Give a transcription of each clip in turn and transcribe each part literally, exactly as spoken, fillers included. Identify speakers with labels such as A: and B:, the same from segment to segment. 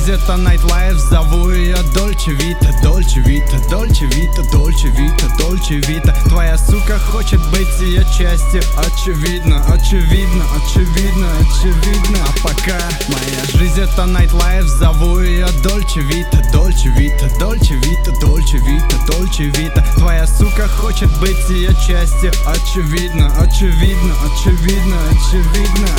A: жизнь это найтлайф, зову ее Дольче Вита, Дольче Вита, Дольче Вита, Дольче Вита, Дольче Вита. Твоя сука хочет быть ее частью, очевидно, очевидно, очевидно, очевидно. А пока моя жизнь это найтлайф, зову ее Дольче Вита, Дольче Вита, Дольче Вита, Дольче Вита, Дольче Вита. Твоя сука хочет быть ее частью, очевидно, очевидно, очевидно, очевидно.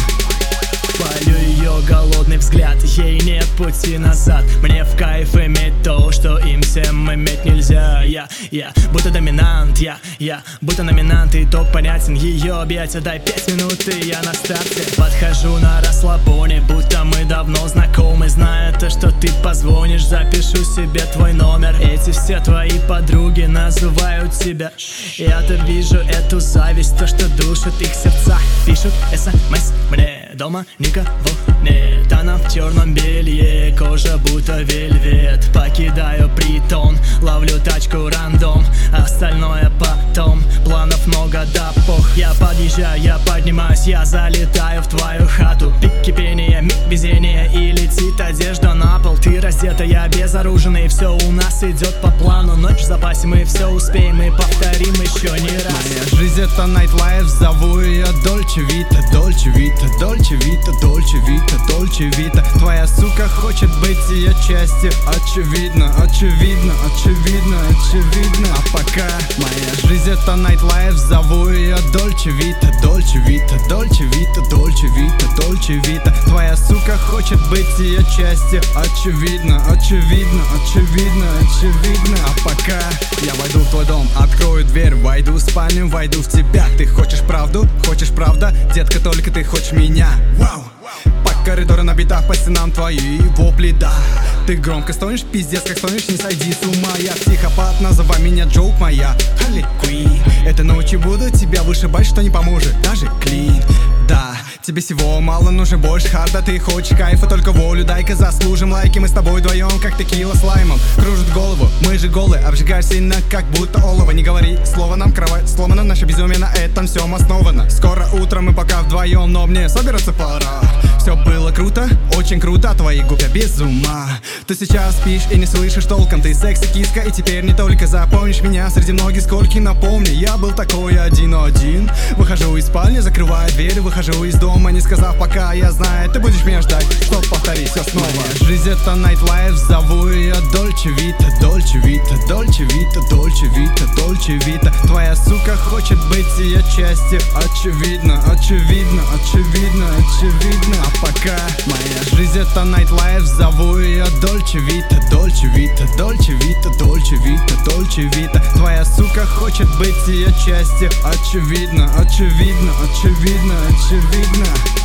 B: Палю ее голодный взгляд, ей нет пути назад. Мне в кайф иметь то, что им всем иметь нельзя. Я, я, будто доминант, я, я, будто номинант. Итог понятен, ее объятия, дай пять минут и я на старте. Подхожу на расслабоне, будто мы давно знакомы. Зная то, что ты позвонишь, запишу себе твой номер. Эти все твои подруги называют себя. Я-то вижу эту зависть, то, что душит их сердца. Пишут смс мне, дома никого нет. Она в черном белье, кожа будто вельвет. Покидаю притон, ловлю тачку рандом. Остальное потом, планов много, да пох. Я подъезжаю, я поднимаюсь, я залетаю в твою хату. Пик кипения, миг везения, и летит одежда на пол. Ты раздета, я безоружный, все у нас идет по плану. Ночь в запасе, мы все успеем и повторим еще не раз.
A: Моя жизнь это найтлайф, зову ее Дольче Вита, Дольче Вита, Дольче Вита, Дольче Вита, Дольче Вита. Твоя сука хочет быть ее частью, очевидно, очевидно, очевидно, очевидно. А пока моя жизнь это найтлайф, зову ее Дольче Вита, Дольче Вита, Дольче Вита, Дольче Вита, Дольче Вита. Твоя сука хочет быть ее частью, очевидно, очевидно, очевидно, очевидно. А пока я войду в твой дом, открою дверь, войду в спальню, войду в тебя. Ты хочешь правду? Хочешь правда? Детка, только ты хочешь меня. Вау! По коридору на битах, по стенам твои вопли, да. Ты громко стонешь, пиздец как стонешь, не сойди с ума. Я психопат, называй меня Джоук моя Харли Квин. Этой ночью буду тебя вышибать, что не поможет, даже клин. Да, тебе всего мало, нужно больше харда. Ты хочешь кайфа, только волю дай-ка заслужим лайки. Мы с тобой вдвоем, как текила с лаймом. Кружит голову, мы же голые, обжигаешь сильно, как будто олово. Не говори слово, нам кровать сломана, наше безумие на этом всем основано. Скоро утром мы пока вдвоем, но мне собираться пора. Все было круто, очень круто, твои губы без ума. Ты сейчас спишь и не слышишь толком, ты секси-киска, и теперь не только запомнишь меня среди многих скольких. Напомни, я был такой один-один. Выхожу из спальни, закрываю дверь, выхожу из дома, не сказав пока. Я знаю, ты будешь меня ждать, чтоб повторить все снова. Моя жизнь это найтлайф, зову ее Дольче Вита, Дольче Вита, Дольче Вита, Дольче Вита, Дольче Вита. Твоя сука хочет быть ее частью, очевидно, очевидно, очевидно, очевидно. А пока моя жизнь это найтлайф, зову ее Дольче Вита, Дольче Вита, Дольче Вита, Дольче Вита, Дольче Вита. Твоя сука хочет быть ее частью, очевидно, очевидно, очевидно, очевидно.